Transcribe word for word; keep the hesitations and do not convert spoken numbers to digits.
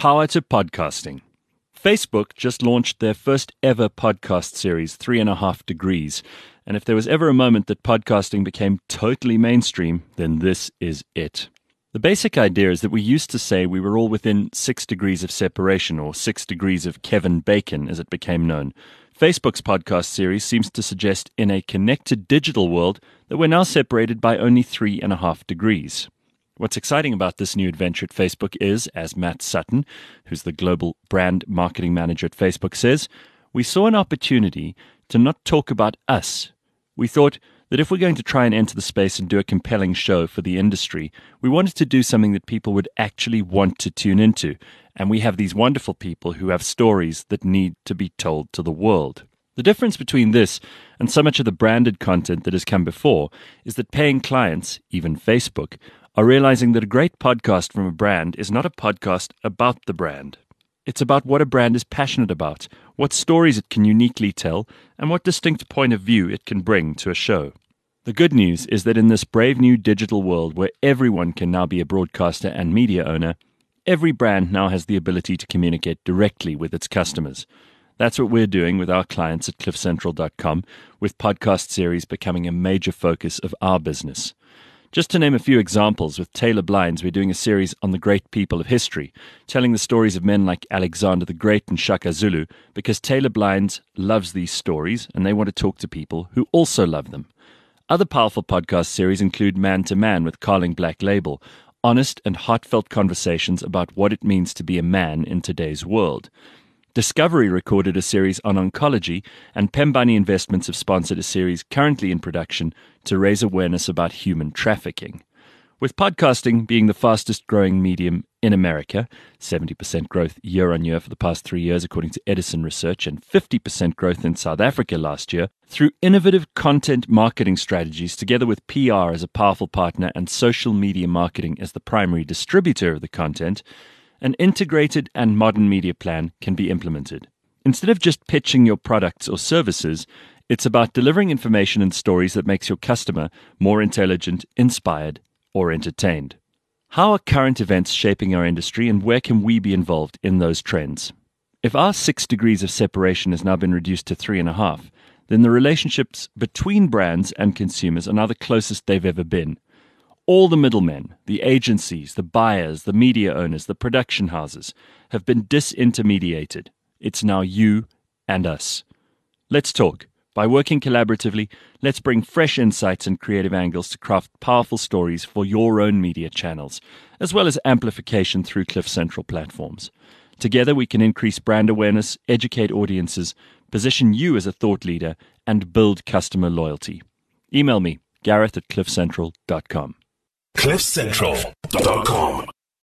Power to podcasting. Facebook just launched their first ever podcast series, Three and a Half Degrees. And if there was ever a moment that podcasting became totally mainstream, then this is it. The basic idea is that we used to say we were all within six degrees of separation, or six degrees of Kevin Bacon, as it became known. Facebook's podcast series seems to suggest in a connected digital world that we're now separated by only three and a half degrees. What's exciting about this new adventure at Facebook is, as Matt Sutton, who's the global brand marketing manager at Facebook, says, we saw an opportunity to not talk about us. We thought that if we're going to try and enter the space and do a compelling show for the industry, we wanted to do something that people would actually want to tune into. And we have these wonderful people who have stories that need to be told to the world. The difference between this and so much of the branded content that has come before is that paying clients, even Facebook, are realizing that a great podcast from a brand is not a podcast about the brand. It's about what a brand is passionate about, what stories it can uniquely tell, and what distinct point of view it can bring to a show. The good news is that in this brave new digital world where everyone can now be a broadcaster and media owner, every brand now has the ability to communicate directly with its customers. That's what we're doing with our clients at cliff central dot com, with podcast series becoming a major focus of our business. Just to name a few examples, with Taylor Blinds, we're doing a series on the great people of history, telling the stories of men like Alexander the Great and Shaka Zulu, because Taylor Blinds loves these stories and they want to talk to people who also love them. Other powerful podcast series include Man to Man with Carling Black Label, honest and heartfelt conversations about what it means to be a man in today's world. Discovery recorded a series on oncology, and Pembani Investments have sponsored a series currently in production to raise awareness about human trafficking. With podcasting being the fastest growing medium in America, seventy percent growth year on year for the past three years according to Edison Research, and fifty percent growth in South Africa last year, through innovative content marketing strategies together with P R as a powerful partner and social media marketing as the primary distributor of the content, an integrated and modern media plan can be implemented. Instead of just pitching your products or services, it's about delivering information and stories that makes your customer more intelligent, inspired, or entertained. How are current events shaping our industry, and where can we be involved in those trends? If our six degrees of separation has now been reduced to three and a half, then the relationships between brands and consumers are now the closest they've ever been. All the middlemen, the agencies, the buyers, the media owners, the production houses have been disintermediated. It's now you and us. Let's talk. By working collaboratively, let's bring fresh insights and creative angles to craft powerful stories for your own media channels, as well as amplification through Cliff Central platforms. Together we can increase brand awareness, educate audiences, position you as a thought leader, and build customer loyalty. Email me, Gareth at cliff central dot com. cliff central dot com